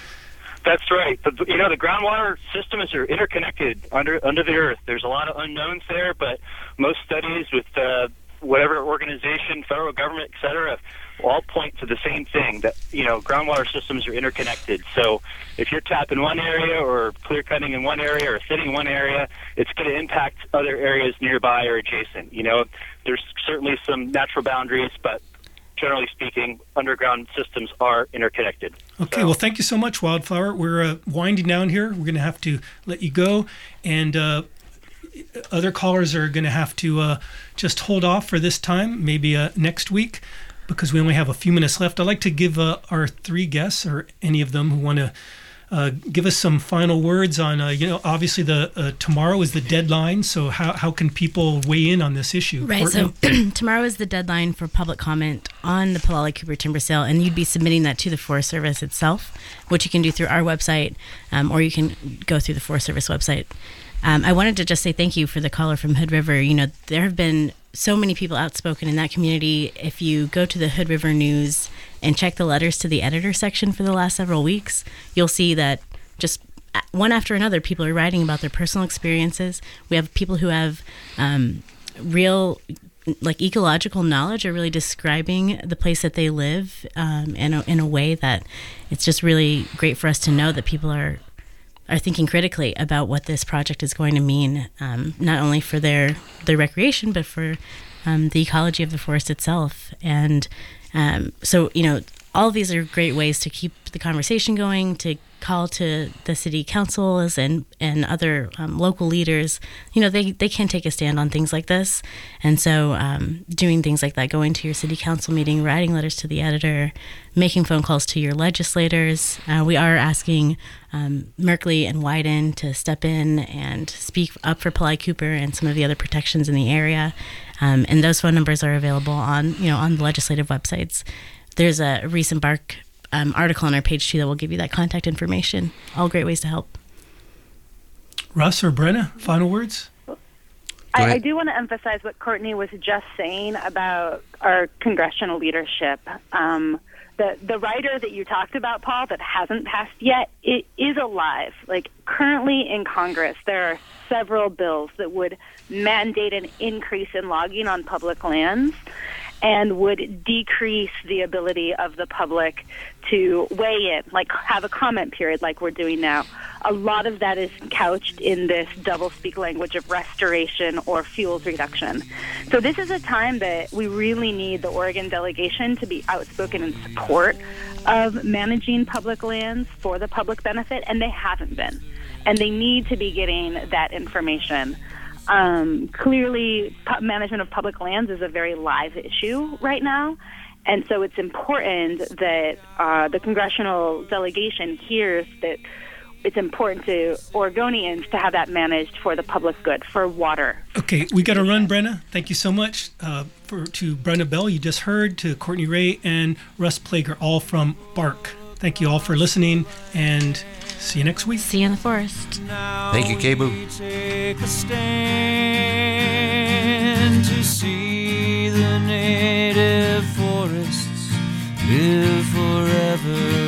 That's right. The, you know, the groundwater systems are interconnected under under the earth. There's a lot of unknowns there, but most studies with uh, whatever organization, federal government, et cetera, all point to the same thing, that, you know, groundwater systems are interconnected. So if you're tapping one area or clear cutting in one area or thinning one area, it's going to impact other areas nearby or adjacent. You know, there's certainly some natural boundaries, but generally speaking, underground systems are interconnected. Okay, so. Well, thank you so much, Wildflower. We're uh, winding down here. We're going to have to let you go, and uh, other callers are going to have to uh, just hold off for this time, maybe uh, next week, because we only have a few minutes left. I'd like to give uh, our three guests, or any of them who want to uh, give us some final words on, uh, you know, obviously the uh, tomorrow is the deadline, so how, how can people weigh in on this issue? Right, Courtney? so tomorrow is the deadline for public comment on the Palala Cooper timber sale, and you'd be submitting that to the Forest Service itself, which you can do through our website, um, or you can go through the Forest Service website. Um, I wanted to just say thank you for the caller from Hood River. You know, there have been so many people outspoken in that community. If you go to the Hood River News and check the letters to the editor section for the last several weeks, you'll see that just one after another, people are writing about their personal experiences. We have people who have um, real, like, ecological knowledge, are really describing the place that they live um, in, a, in a way that it's just really great for us to know that people are are thinking critically about what this project is going to mean, um, not only for their, their recreation, but for um, the ecology of the forest itself. And um, so, you know, all of these are great ways to keep the conversation going, to call to the city councils and, and other um, local leaders. You know, they, they can take a stand on things like this. And so um, doing things like that, going to your city council meeting, writing letters to the editor, making phone calls to your legislators. Uh, we are asking um, Merkley and Wyden to step in and speak up for Palala Cooper and some of the other protections in the area. Um, and those phone numbers are available on, you know, on the legislative websites. There's a recent BARC um, article on our page too that will give you that contact information. All great ways to help. Russ or Brenna, final words? I, I do want to emphasize what Courtney was just saying about our congressional leadership. Um, the the rider that you talked about, Paul, that hasn't passed yet, it is alive. Like, currently in Congress, there are several bills that would mandate an increase in logging on public lands. and would decrease the ability of the public to weigh in, like have a comment period like we're doing now. A lot of that is couched in this double-speak language of restoration or fuels reduction. So this is a time that we really need the Oregon delegation to be outspoken in support of managing public lands for the public benefit, and they haven't been. And they need to be getting that information. Um, clearly, pu- management of public lands is a very live issue right now. And so it's important that uh, the congressional delegation hears that it's important to Oregonians to have that managed for the public good, for water. Okay, we got to run, Brenna. Thank you so much. Uh, for to Brenna Bell, you just heard, to Courtney Ray and Russ Plager, all from BARC. Thank you all for listening, and see you next week. See you in the forest. Thank you, K-Boo. Take a stand to see the native forests live forever.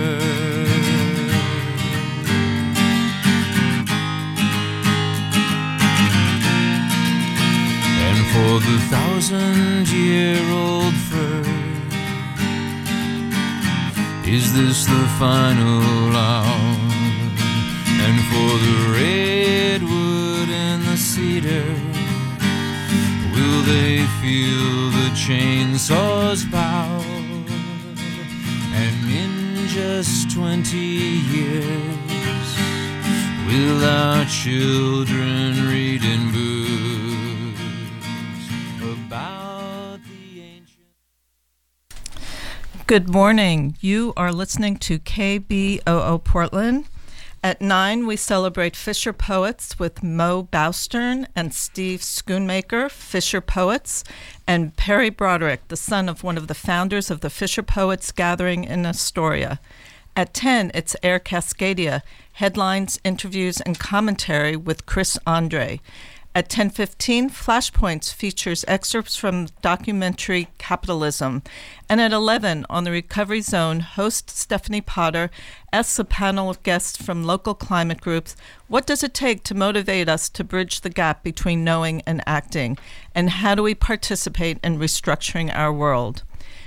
And for the thousand-year-old fir, is this the final hour? And for the redwood and the cedar, will they feel the chainsaw's power? And in just twenty years, will our children read in books about the ancient... Good morning. You are listening to K B O O Portland. At nine, we celebrate Fisher Poets with Mo Boustern and Steve Schoonmaker, Fisher Poets, and Perry Broderick, the son of one of the founders of the Fisher Poets Gathering in Astoria. At ten, it's Air Cascadia, headlines, interviews, and commentary with Chris Andre. At ten fifteen, Flashpoints features excerpts from the documentary Capitalism. And at eleven, on the Recovery Zone, host Stephanie Potter asks a panel of guests from local climate groups, what does it take to motivate us to bridge the gap between knowing and acting? And how do we participate in restructuring our world?